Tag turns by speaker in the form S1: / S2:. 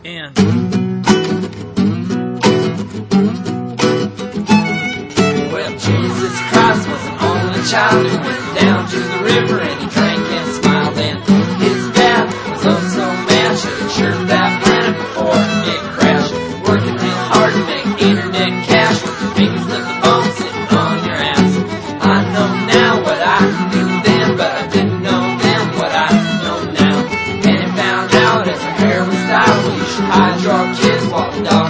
S1: And
S2: well, Jesus Christ was an only child who went down to the river and he drank and smiled. And his dad was oh so mad, should have chirped that planet before it crashed. Working real hard to make internet cash with your fingers lift the phone sitting on your ass. I know now what I knew then, but I didn't know then what I know now. And it found out as her hair was dyed, well, you should hide your kids while the dog